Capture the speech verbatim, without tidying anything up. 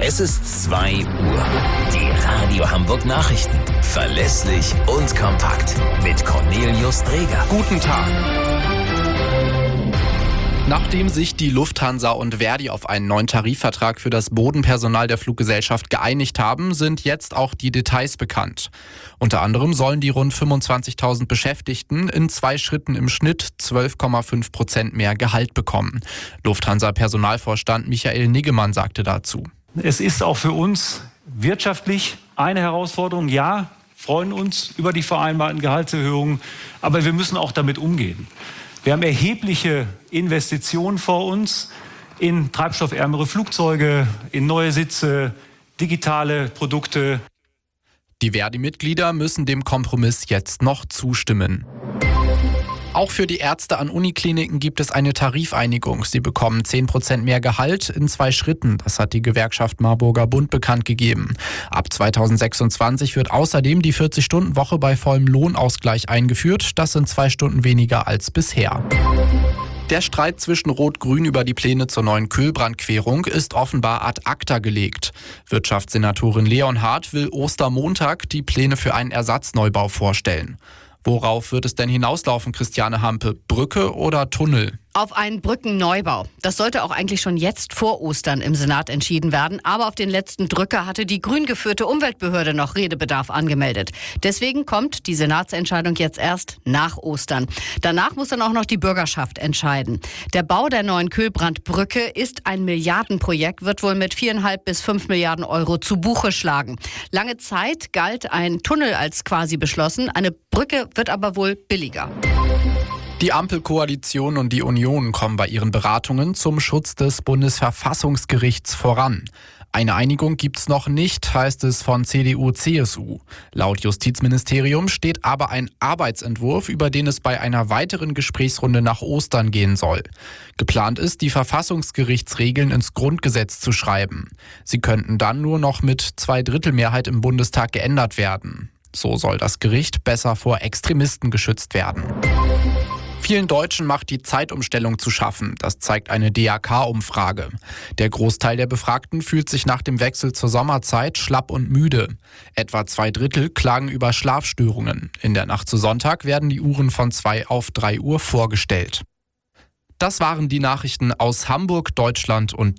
Es ist zwei Uhr. Die Radio Hamburg Nachrichten. Verlässlich und kompakt. Mit Cornelius Dreger. Guten Tag. Nachdem sich die Lufthansa und Verdi auf einen neuen Tarifvertrag für das Bodenpersonal der Fluggesellschaft geeinigt haben, sind jetzt auch die Details bekannt. Unter anderem sollen die rund fünfundzwanzigtausend Beschäftigten in zwei Schritten im Schnitt zwölf Komma fünf Prozent mehr Gehalt bekommen. Lufthansa-Personalvorstand Michael Niggemann sagte dazu: Es ist auch für uns wirtschaftlich eine Herausforderung. Ja, freuen uns über die vereinbarten Gehaltserhöhungen, aber wir müssen auch damit umgehen. Wir haben erhebliche Investitionen vor uns in treibstoffärmere Flugzeuge, in neue Sitze, digitale Produkte. Die Verdi-Mitglieder müssen dem Kompromiss jetzt noch zustimmen. Auch für die Ärzte an Unikliniken gibt es eine Tarifeinigung. Sie bekommen zehn Prozent mehr Gehalt in zwei Schritten. Das hat die Gewerkschaft Marburger Bund bekannt gegeben. Ab zweitausendsechsundzwanzig wird außerdem die vierzig-Stunden-Woche bei vollem Lohnausgleich eingeführt. Das sind zwei Stunden weniger als bisher. Der Streit zwischen Rot-Grün über die Pläne zur neuen Kühlbrandquerung ist offenbar ad acta gelegt. Wirtschaftssenatorin Leonhardt will Ostermontag die Pläne für einen Ersatzneubau vorstellen. Worauf wird es denn hinauslaufen, Christiane Hampe? Brücke oder Tunnel? Auf einen Brückenneubau. Das sollte auch eigentlich schon jetzt vor Ostern im Senat entschieden werden. Aber auf den letzten Drücker hatte die grün geführte Umweltbehörde noch Redebedarf angemeldet. Deswegen kommt die Senatsentscheidung jetzt erst nach Ostern. Danach muss dann auch noch die Bürgerschaft entscheiden. Der Bau der neuen Kühlbrandbrücke ist ein Milliardenprojekt, wird wohl mit viereinhalb bis fünf Milliarden Euro zu Buche schlagen. Lange Zeit galt ein Tunnel als quasi beschlossen. Eine Brücke wird aber wohl billiger. Die Ampelkoalition und die Union kommen bei ihren Beratungen zum Schutz des Bundesverfassungsgerichts voran. Eine Einigung gibt's noch nicht, heißt es von C D U C S U. Laut Justizministerium steht aber ein Arbeitsentwurf, über den es bei einer weiteren Gesprächsrunde nach Ostern gehen soll. Geplant ist, die Verfassungsgerichtsregeln ins Grundgesetz zu schreiben. Sie könnten dann nur noch mit Zweidrittelmehrheit im Bundestag geändert werden. So soll das Gericht besser vor Extremisten geschützt werden. Vielen Deutschen macht die Zeitumstellung zu schaffen. Das zeigt eine D A K-Umfrage. Der Großteil der Befragten fühlt sich nach dem Wechsel zur Sommerzeit schlapp und müde. Etwa zwei Drittel klagen über Schlafstörungen. In der Nacht zu Sonntag werden die Uhren von zwei auf drei Uhr vorgestellt. Das waren die Nachrichten aus Hamburg, Deutschland und